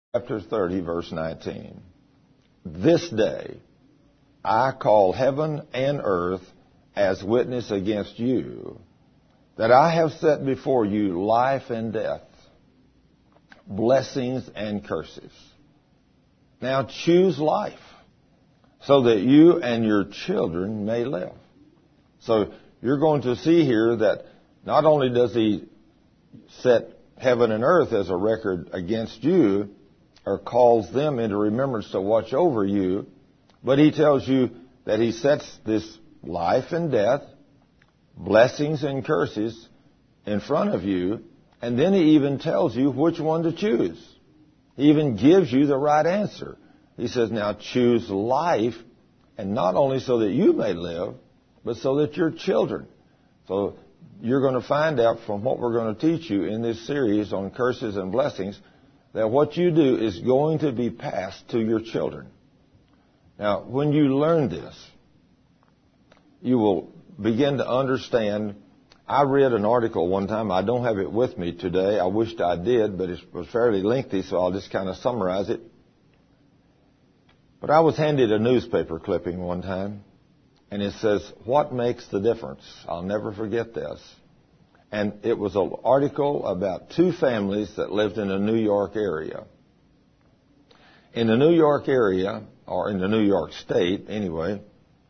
Chapter 30, verse 19. This day I call heaven and earth as witness against you, that I have set before you life and death, blessings and curses. Now choose life, so that you and your children may live. So you're going to see here that not only does he set heaven and earth as a record against you, or calls them into remembrance to watch over you, but he tells you that he sets this life and death, blessings and curses in front of you, and then he even tells you which one to choose. He even gives you the right answer. He says, now choose life, and not only so that you may live, but so that your children. So you're going to find out from what we're going to teach you in this series on curses and blessings, that what you do is going to be passed to your children. Now, when you learn this, you will begin to understand. I read an article one time. I don't have it with me today. I wished I did, but it was fairly lengthy, so I'll just kind of summarize it. But I was handed a newspaper clipping one time, and it says, "What makes the difference?" I'll never forget this. And it was an article about two families that lived in the New York area. In the New York area, or in the New York State anyway,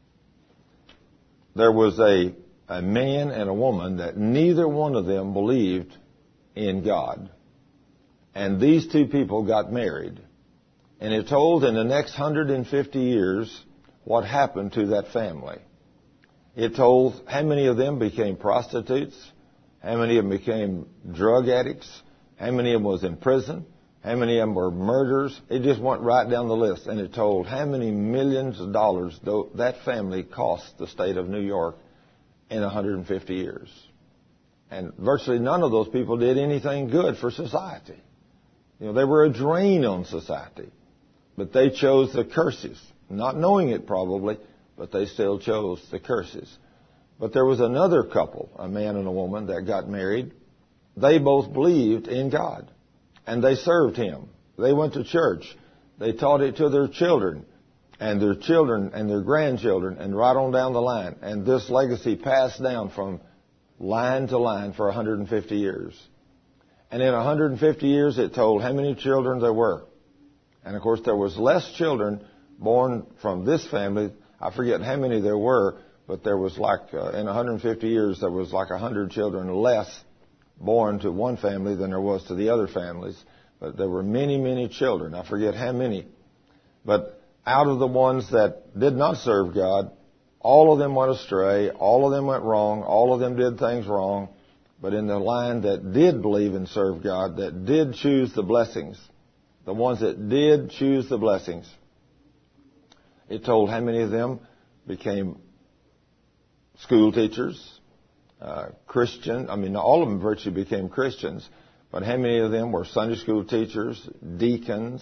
there was a man and a woman that neither one of them believed in God. And these two people got married. And it told in the next 150 years what happened to that family. It told how many of them became prostitutes, how many of them became drug addicts, how many of them was in prison, how many of them were murderers. It just went right down the list. And it told how many millions of dollars that family cost the state of New York in 150 years. And virtually none of those people did anything good for society. You know, they were a drain on society. But they chose the curses, not knowing it probably, but they still chose the curses. But there was another couple, a man and a woman, that got married. They both believed in God, and they served Him. They went to church. They taught it to their children and their grandchildren, and right on down the line. And this legacy passed down from line to line for 150 years. And in 150 years, it told how many children there were. And, of course, there was less children born from this family. I forget how many there were, but there was in 150 years, there was 100 children less born to one family than there was to the other families. But there were many, many children. I forget how many. But out of the ones that did not serve God, all of them went astray. All of them went wrong. All of them did things wrong. But in the line that did believe and serve God, that did choose the blessings, the ones that did choose the blessings, it told how many of them became school teachers, Christian. I mean, all of them virtually became Christians, but how many of them were Sunday school teachers, deacons,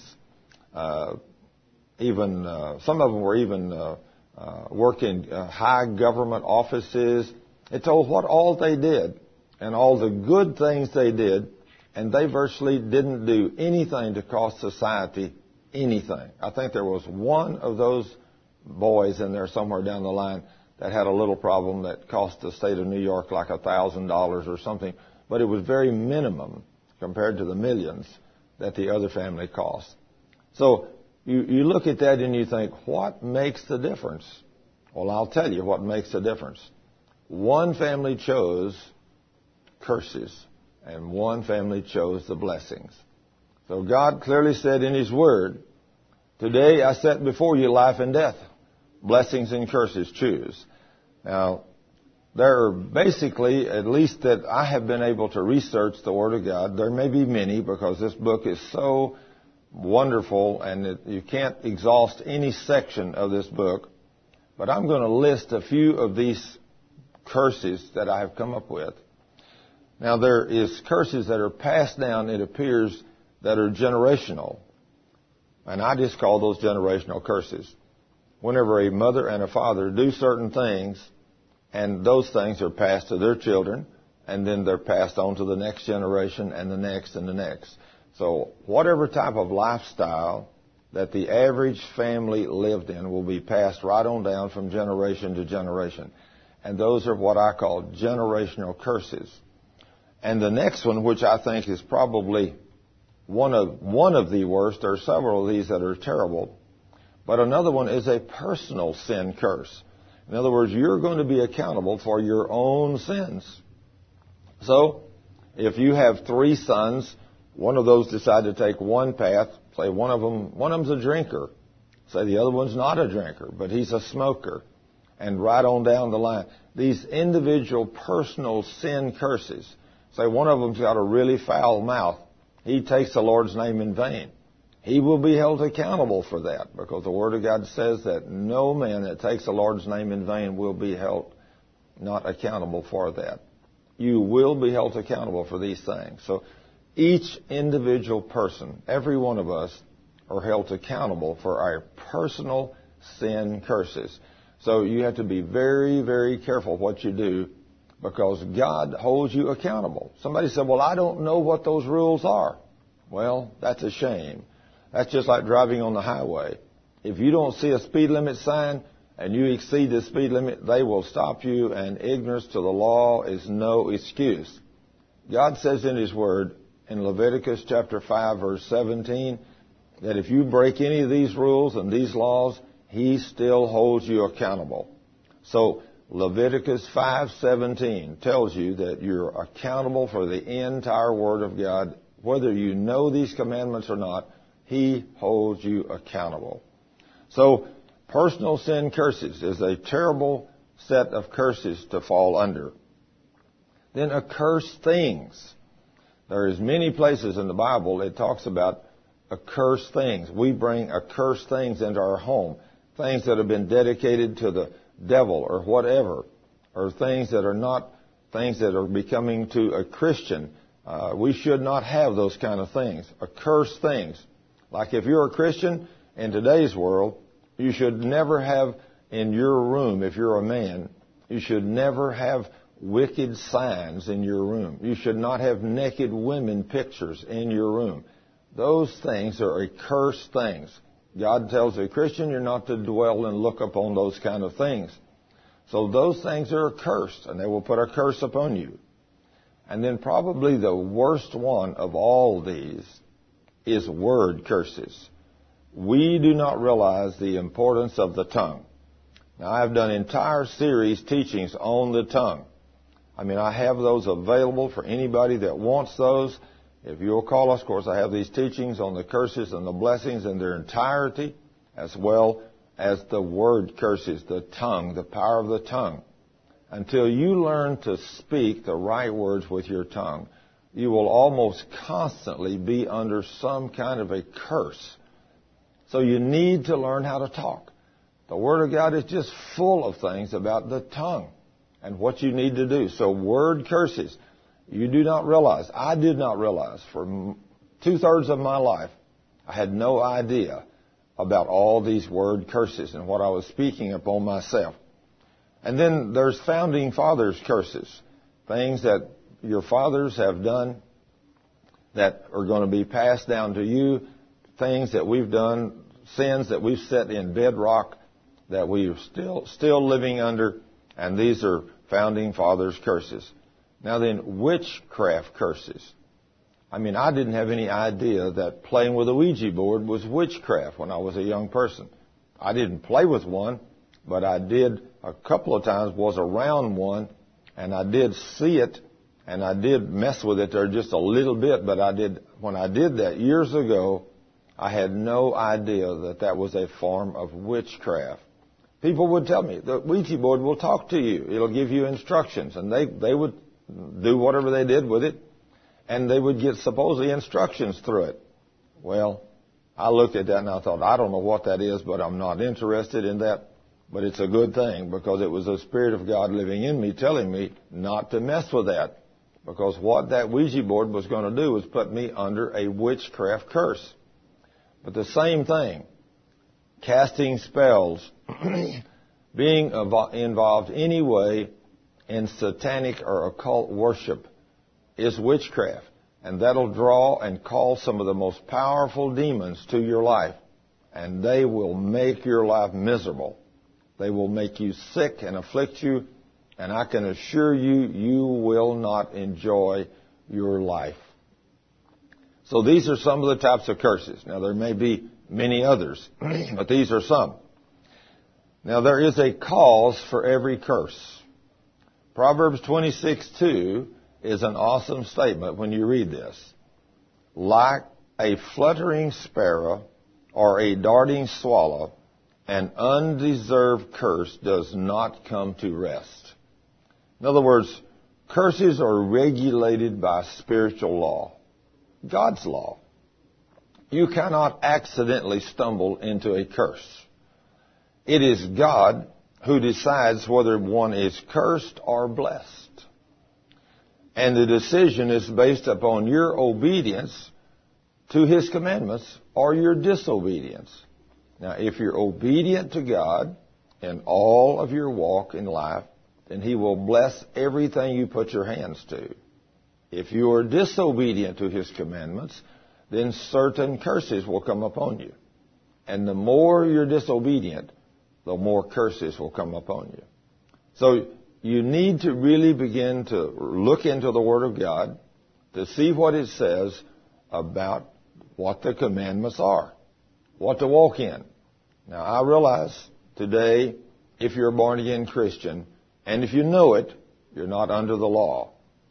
even some of them were even working high government offices. It told what all they did and all the good things they did, and they virtually didn't do anything to cost society anything. I think there was one of those boys in there somewhere down the line that had a little problem that cost the state of New York like $1,000 or something, but it was very minimum compared to the millions that the other family cost. So you look at that and you think, what makes the difference? Well, I'll tell you what makes the difference. One family chose curses, and one family chose the blessings. So God clearly said in His Word, today I set before you life and death, blessings and curses, choose. Now, there are basically, at least that I have been able to research the Word of God, there may be many because this book is so wonderful and you can't exhaust any section of this book, but I'm going to list a few of these curses that I have come up with. Now, there is curses that are passed down, it appears, that are generational. And I just call those generational curses. Whenever a mother and a father do certain things, and those things are passed to their children, and then they're passed on to the next generation and the next and the next. So whatever type of lifestyle that the average family lived in will be passed right on down from generation to generation. And those are what I call generational curses. And the next one, which I think is probably one of the worst, there are several of these that are terrible, but another one is a personal sin curse. In other words, you're going to be accountable for your own sins. So, if you have 3 sons, one of those decide to take one path, say one of them's a drinker, say the other one's not a drinker, but he's a smoker, and right on down the line. These individual personal sin curses. Say one of them's got a really foul mouth. He takes the Lord's name in vain. He will be held accountable for that, because the Word of God says that no man that takes the Lord's name in vain will be held not accountable for that. You will be held accountable for these things. So each individual person, every one of us, are held accountable for our personal sin curses. So you have to be very, very careful what you do, because God holds you accountable. Somebody said, well, I don't know what those rules are. Well, that's a shame. That's just like driving on the highway. If you don't see a speed limit sign and you exceed the speed limit, they will stop you, and ignorance to the law is no excuse. God says in His Word, in Leviticus chapter 5, verse 17, that if you break any of these rules and these laws, He still holds you accountable. So Leviticus 5:17 tells you that you're accountable for the entire Word of God. Whether you know these commandments or not, He holds you accountable. So personal sin curses is a terrible set of curses to fall under. Then accursed things. There is many places in the Bible it talks about accursed things. We bring accursed things into our home. Things that have been dedicated to the devil or whatever, or things that are not things that are becoming to a Christian. We should not have those kind of things. Accursed things. Like if you're a Christian in today's world, you should never have in your room, if you're a man, you should never have wicked signs in your room. You should not have naked women pictures in your room. Those things are accursed things. God tells a Christian you're not to dwell and look upon those kind of things. So those things are accursed, and they will put a curse upon you. And then probably the worst one of all these is word curses. We do not realize the importance of the tongue. Now, I've done entire series teachings on the tongue. I mean, I have those available for anybody that wants those. If you'll call us, of course, I have these teachings on the curses and the blessings in their entirety, as well as the word curses, the tongue, the power of the tongue. Until you learn to speak the right words with your tongue, you will almost constantly be under some kind of a curse. So you need to learn how to talk. The Word of God is just full of things about the tongue and what you need to do. So word curses, you do not realize, I did not realize for 2/3 of my life, I had no idea about all these word curses and what I was speaking upon myself. And then there's founding fathers' curses, things that your fathers have done that are going to be passed down to you, things that we've done, sins that we've set in bedrock that we're still living under, and these are founding fathers' curses. Now then, witchcraft curses. I mean, I didn't have any idea that playing with a Ouija board was witchcraft when I was a young person. I didn't play with one, but I did a couple of times, was around one, and I did see it, and I did mess with it there just a little bit, but when I did that years ago, I had no idea that that was a form of witchcraft. People would tell me, the Ouija board will talk to you. It'll give you instructions, and they would do whatever they did with it, and they would get supposedly instructions through it. Well, I looked at that and I thought, I don't know what that is, but I'm not interested in that. But it's a good thing, because it was the Spirit of God living in me telling me not to mess with that. Because what that Ouija board was going to do was put me under a witchcraft curse. But the same thing, casting spells, being involved anyway in satanic or occult worship is witchcraft. and that'll draw and call some of the most powerful demons to your life, and they will make your life miserable. They will make you sick and afflict you, and I can assure you, you will not enjoy your life. So these are some of the types of curses. Now, there may be many others, but these are some. Now, there is a cause for every curse. Proverbs 26:2 is an awesome statement when you read this. Like a fluttering sparrow or a darting swallow, an undeserved curse does not come to rest. In other words, curses are regulated by spiritual law, God's law. You cannot accidentally stumble into a curse. It is God who decides whether one is cursed or blessed. And the decision is based upon your obedience to His commandments or your disobedience. Now, if you're obedient to God in all of your walk in life, then He will bless everything you put your hands to. If you are disobedient to His commandments, then certain curses will come upon you. And the more you're disobedient, the more curses will come upon you. So you need to really begin to look into the Word of God to see what it says about what the commandments are, what to walk in. Now, I realize today, if you're a born-again Christian, and if you know it, you're not under the law.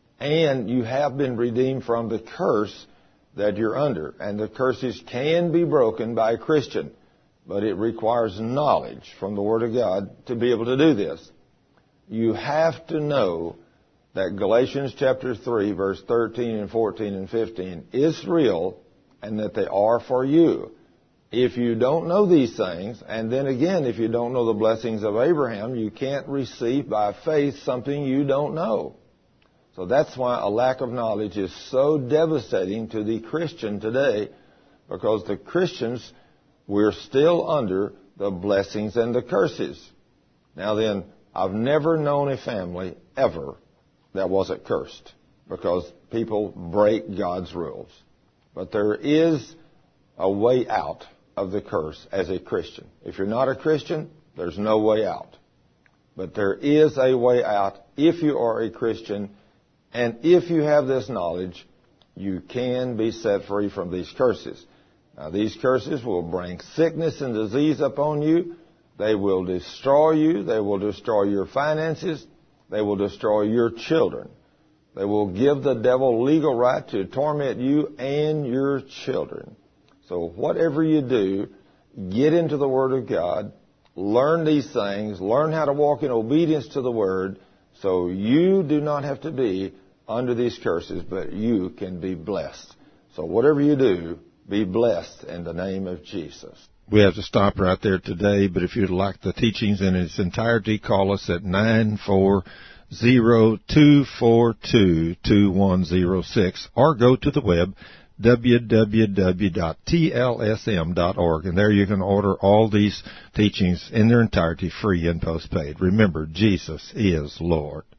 And you have been redeemed from the curse that you're under. And the curses can be broken by a Christian, but it requires knowledge from the Word of God to be able to do this. You have to know that Galatians chapter 3, verse 13 and 14 and 15 is real and that they are for you. If you don't know these things, and then again, if you don't know the blessings of Abraham, you can't receive by faith something you don't know. So that's why a lack of knowledge is so devastating to the Christian today, because the Christians, we're still under the blessings and the curses. Now then, I've never known a family ever that wasn't cursed, because people break God's rules. But there is a way out of the curse as a Christian. If you're not a Christian, there's no way out. But there is a way out if you are a Christian, and if you have this knowledge, you can be set free from these curses. Now, these curses will bring sickness and disease upon you. They will destroy you. They will destroy your finances. They will destroy your children. They will give the devil legal right to torment you and your children. So whatever you do, get into the Word of God, learn these things, learn how to walk in obedience to the Word, so you do not have to be under these curses, but you can be blessed. So whatever you do, be blessed in the name of Jesus. We have to stop right there today, but if you'd like the teachings in its entirety, call us at 940-242-2106 or go to the web, www.tlsm.org, and there you can order all these teachings in their entirety free and postpaid. Remember, Jesus is Lord.